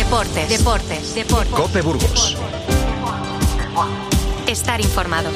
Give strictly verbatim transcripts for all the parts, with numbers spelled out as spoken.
Deportes, deportes, deportes. COPE Burgos. Estar informado.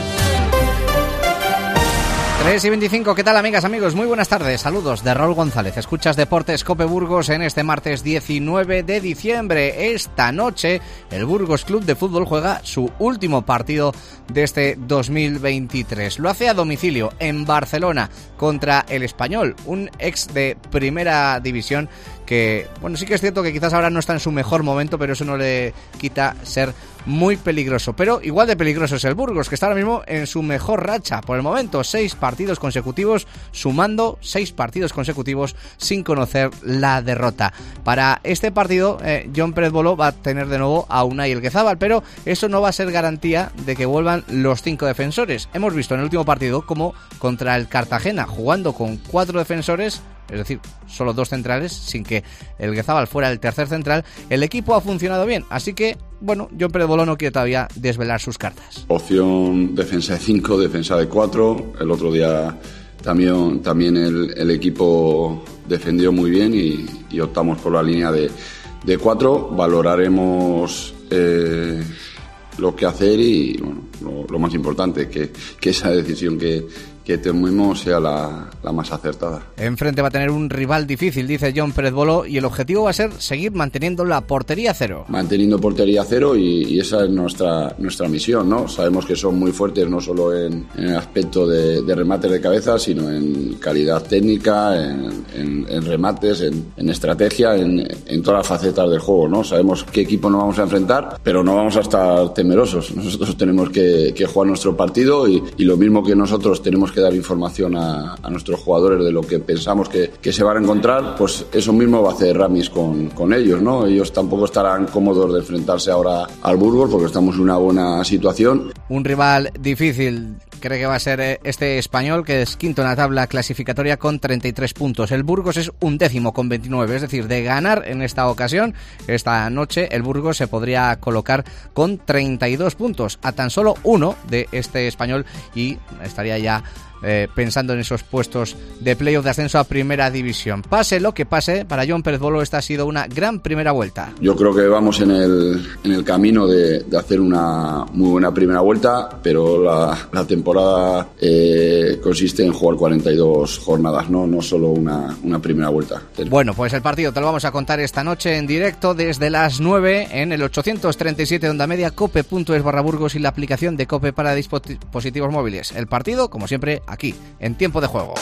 tres y veinticinco, ¿qué tal, amigas, amigos? Muy buenas tardes, saludos de Raúl González. Escuchas Deportes COPE Burgos en este martes diecinueve de diciembre. Esta noche el Burgos Club de Fútbol juega su último partido de este dos mil veintitrés. Lo hace a domicilio en Barcelona contra el Español, un ex de primera división que, bueno, sí que es cierto que quizás ahora no está en su mejor momento, pero eso no le quita ser muy peligroso. Pero igual de peligroso es el Burgos, que está ahora mismo en su mejor racha por el momento, seis partidos consecutivos, sumando seis partidos consecutivos sin conocer la derrota. Para este partido, eh, Jon Pérez Bolo va a tener de nuevo a Unai Elguezábal, pero eso no va a ser garantía de que vuelvan los cinco defensores. Hemos visto en el último partido como contra el Cartagena, jugando con cuatro defensores, es decir, solo dos centrales, sin que Elguezábal fuera el tercer central, el equipo ha funcionado bien. Así que, bueno, Jon Pérez Bolo no quiere todavía desvelar sus cartas. Opción defensa de cinco, defensa de cuatro. El otro día también, también el, el equipo defendió muy bien y, y optamos por la línea de, de cuatro. Valoraremos eh, lo que hacer y, bueno, lo, lo más importante, que, que esa decisión que... que tomemos sea la, la más acertada. Enfrente va a tener un rival difícil, dice Jon Pérez Bolo, y el objetivo va a ser seguir manteniendo la portería cero. Manteniendo portería cero y, y esa es nuestra nuestra misión, ¿no? Sabemos que son muy fuertes no solo en, en el aspecto de, de remates de cabeza, sino en calidad técnica, en, en, en remates, en, en estrategia, en, en todas las facetas del juego, ¿no? Sabemos qué equipo nos vamos a enfrentar, pero no vamos a estar temerosos. Nosotros tenemos que, que jugar nuestro partido y, y lo mismo que nosotros tenemos que dar información a, a nuestros jugadores de lo que pensamos que, que se van a encontrar, pues eso mismo va a hacer Ramis con, con ellos, ¿no? Ellos tampoco estarán cómodos de enfrentarse ahora al Burgos porque estamos en una buena situación. Un rival difícil cree que va a ser este Español, que es quinto en la tabla clasificatoria con treinta y tres puntos. El Burgos es un décimo con veintinueve, es decir, de ganar en esta ocasión, esta noche, el Burgos se podría colocar con treinta y dos puntos, a tan solo uno de este Español, y estaría ya Eh, pensando en esos puestos de playoff de ascenso a primera división. Pase lo que pase, para Jon Pérez Bolo esta ha sido una gran primera vuelta. Yo creo que vamos en el, en el camino de, de hacer una muy buena primera vuelta, pero la, la temporada eh, consiste en jugar cuarenta y dos jornadas, no, no solo una, una primera vuelta. Bueno, pues el partido te lo vamos a contar esta noche en directo desde las nueve en el ochocientos treinta y siete onda media, cope punto es barra Burgos y la aplicación de COPE para dispositivos móviles. El partido, como siempre, aquí, en tiempo de juego.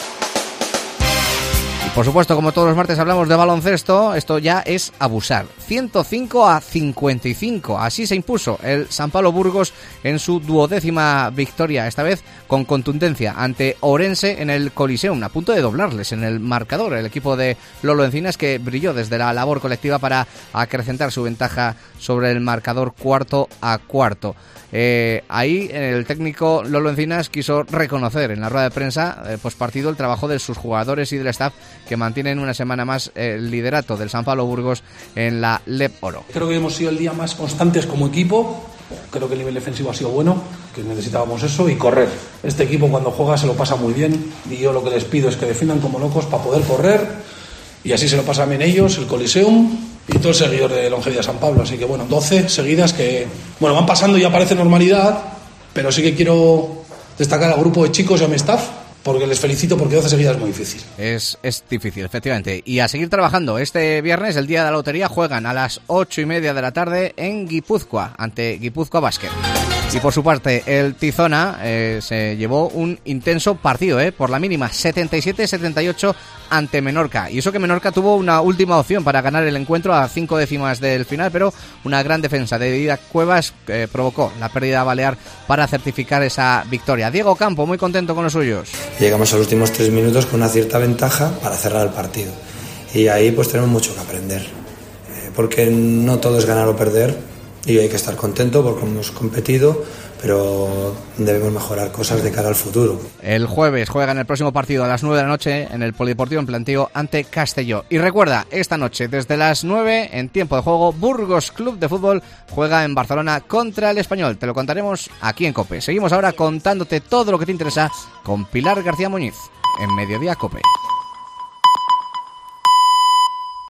Y por supuesto, como todos los martes hablamos de baloncesto, esto ya es abusar. ciento cinco a cincuenta y cinco, así se impuso el San Pablo Burgos en su duodécima victoria, esta vez con contundencia ante Ourense en el Coliseum, a punto de doblarles en el marcador. El equipo de Lolo Encinas, que brilló desde la labor colectiva para acrecentar su ventaja sobre el marcador cuarto a cuarto. Eh, ahí el técnico Lolo Encinas quiso reconocer en la rueda de prensa eh, postpartido el trabajo de sus jugadores y del staff, que mantienen una semana más eh, el liderato del San Pablo Burgos en la L E P Oro. Creo que hemos sido el día más constantes como equipo. Creo que el nivel defensivo ha sido bueno, que necesitábamos eso, y correr. Este equipo cuando juega se lo pasa muy bien y yo lo que les pido es que defiendan como locos para poder correr, y así se lo pasan bien ellos, el Coliseum y todo el seguidor de Longevidad San Pablo. Así que bueno, doce seguidas que, bueno, van pasando y ya parece normalidad, pero sí que quiero destacar al grupo de chicos y a mi staff, porque les felicito, porque doce seguidas es muy difícil. Es, es difícil, efectivamente. Y a seguir trabajando. Este viernes, el día de la lotería, juegan a las ocho y media de la tarde en Guipúzcoa, ante Guipúzcoa Basket. Y por su parte, el Tizona eh, se llevó un intenso partido, eh, por la mínima, setenta y siete a setenta y ocho ante Menorca. Y eso que Menorca tuvo una última opción para ganar el encuentro a cinco décimas del final, pero una gran defensa de Didac Cuevas eh, provocó la pérdida balear para certificar esa victoria. Diego Campo, muy contento con los suyos. Llegamos a los últimos tres minutos con una cierta ventaja para cerrar el partido. Y ahí pues tenemos mucho que aprender, eh, porque no todo es ganar o perder. Y hay que estar contento porque hemos competido, pero debemos mejorar cosas de cara al futuro. El jueves juegan el próximo partido a las nueve de la noche en el Polideportivo en Plantío ante Castelló. Y recuerda, esta noche desde las nueve en tiempo de juego, Burgos Club de Fútbol juega en Barcelona contra el Español. Te lo contaremos aquí en COPE. Seguimos ahora contándote todo lo que te interesa con Pilar García Muñiz en Mediodía COPE.